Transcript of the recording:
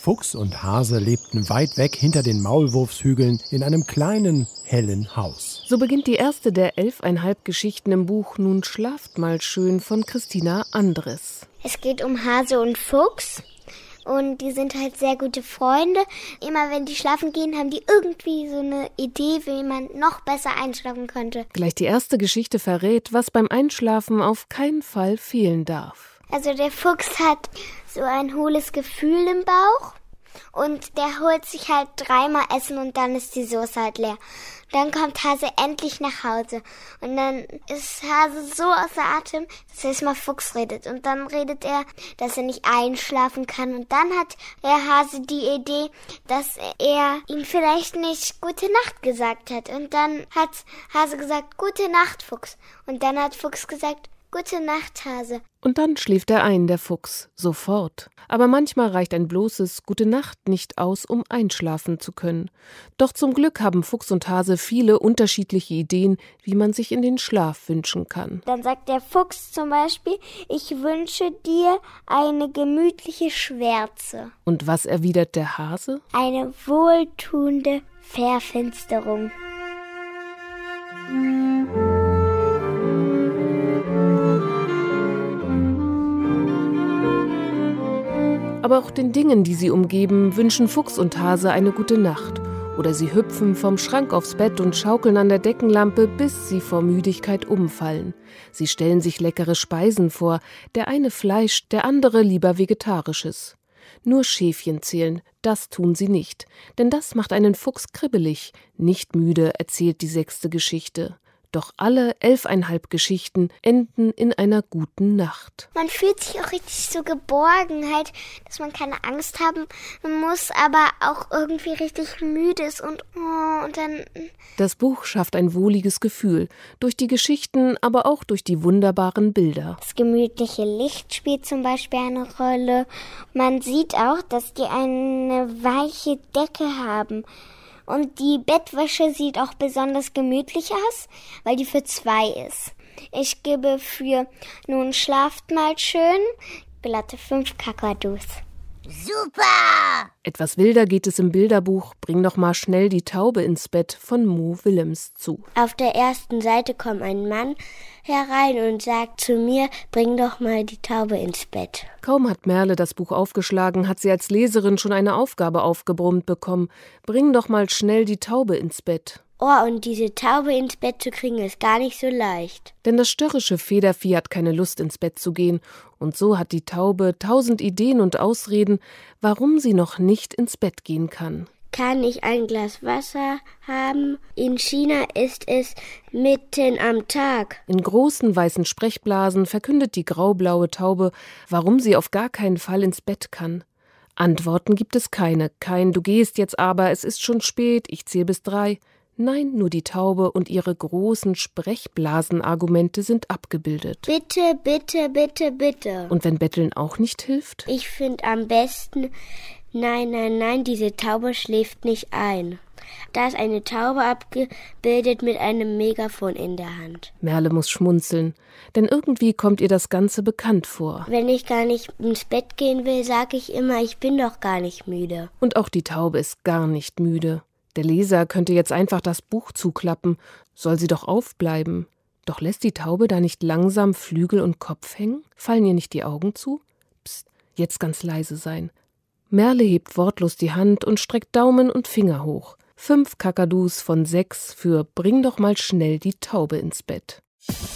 Fuchs und Hase lebten weit weg hinter den Maulwurfshügeln in einem kleinen, hellen Haus. So beginnt die erste der 11,5 Geschichten im Buch »Nun schlaft mal schön« von Christina Andres. Es geht um Hase und Fuchs. Und die sind halt sehr gute Freunde. Immer wenn die schlafen gehen, haben die irgendwie so eine Idee, wie man noch besser einschlafen könnte. Gleich die erste Geschichte verrät, was beim Einschlafen auf keinen Fall fehlen darf. Also der Fuchs hat so ein hohles Gefühl im Bauch. Und der holt sich halt 3-mal Essen und dann ist die Soße halt leer. Dann kommt Hase endlich nach Hause. Und dann ist Hase so außer Atem, dass er erstmal Fuchs redet. Und dann redet er, dass er nicht einschlafen kann. Und dann hat der Hase die Idee, dass er ihm vielleicht nicht Gute Nacht gesagt hat. Und dann hat Hase gesagt, Gute Nacht, Fuchs. Und dann hat Fuchs gesagt, Gute Nacht, Hase. Und dann schläft er ein, der Fuchs, sofort. Aber manchmal reicht ein bloßes Gute Nacht nicht aus, um einschlafen zu können. Doch zum Glück haben Fuchs und Hase viele unterschiedliche Ideen, wie man sich in den Schlaf wünschen kann. Dann sagt der Fuchs zum Beispiel, ich wünsche dir eine gemütliche Schwärze. Und was erwidert der Hase? Eine wohltuende Verfinsterung. Aber auch den Dingen, die sie umgeben, wünschen Fuchs und Hase eine gute Nacht. Oder sie hüpfen vom Schrank aufs Bett und schaukeln an der Deckenlampe, bis sie vor Müdigkeit umfallen. Sie stellen sich leckere Speisen vor, der eine Fleisch, der andere lieber Vegetarisches. Nur Schäfchen zählen, das tun sie nicht, denn das macht einen Fuchs kribbelig. Nicht müde, erzählt die 6. Geschichte. Doch alle 11,5 Geschichten enden in einer guten Nacht. Man fühlt sich auch richtig so geborgen, halt, dass man keine Angst haben muss, aber auch irgendwie richtig müde ist und dann... Das Buch schafft ein wohliges Gefühl, durch die Geschichten, aber auch durch die wunderbaren Bilder. Das gemütliche Licht spielt zum Beispiel eine Rolle. Man sieht auch, dass die eine weiche Decke haben. Und die Bettwäsche sieht auch besonders gemütlich aus, weil die für 2 ist. Ich gebe für Nun schlaft mal schön glatte 5 Kakadus. Super! Etwas wilder geht es im Bilderbuch »Bring doch mal schnell die Taube ins Bett« von Mo Willems zu. Auf der ersten Seite kommt ein Mann herein und sagt zu mir, bring doch mal die Taube ins Bett. Kaum hat Merle das Buch aufgeschlagen, hat sie als Leserin schon eine Aufgabe aufgebrummt bekommen. Bring doch mal schnell die Taube ins Bett. Oh, und diese Taube ins Bett zu kriegen, ist gar nicht so leicht. Denn das störrische Federvieh hat keine Lust, ins Bett zu gehen. Und so hat die Taube 1000 Ideen und Ausreden, warum sie noch nicht ins Bett gehen kann. Kann ich ein Glas Wasser haben? In China ist es mitten am Tag. In großen weißen Sprechblasen verkündet die graublaue Taube, warum sie auf gar keinen Fall ins Bett kann. Antworten gibt es keine. Kein »Du gehst jetzt aber, es ist schon spät, ich zähle bis 3«. Nein, nur die Taube und ihre großen Sprechblasenargumente sind abgebildet. Bitte, bitte, bitte, bitte. Und wenn Betteln auch nicht hilft? Ich finde am besten, nein, diese Taube schläft nicht ein. Da ist eine Taube abgebildet mit einem Megafon in der Hand. Merle muss schmunzeln, denn irgendwie kommt ihr das Ganze bekannt vor. Wenn ich gar nicht ins Bett gehen will, sage ich immer, ich bin doch gar nicht müde. Und auch die Taube ist gar nicht müde. Der Leser könnte jetzt einfach das Buch zuklappen, soll sie doch aufbleiben. Doch lässt die Taube da nicht langsam Flügel und Kopf hängen? Fallen ihr nicht die Augen zu? Psst, jetzt ganz leise sein. Merle hebt wortlos die Hand und streckt Daumen und Finger hoch. 5 Kakadus von 6 für »Bring doch mal schnell die Taube ins Bett«.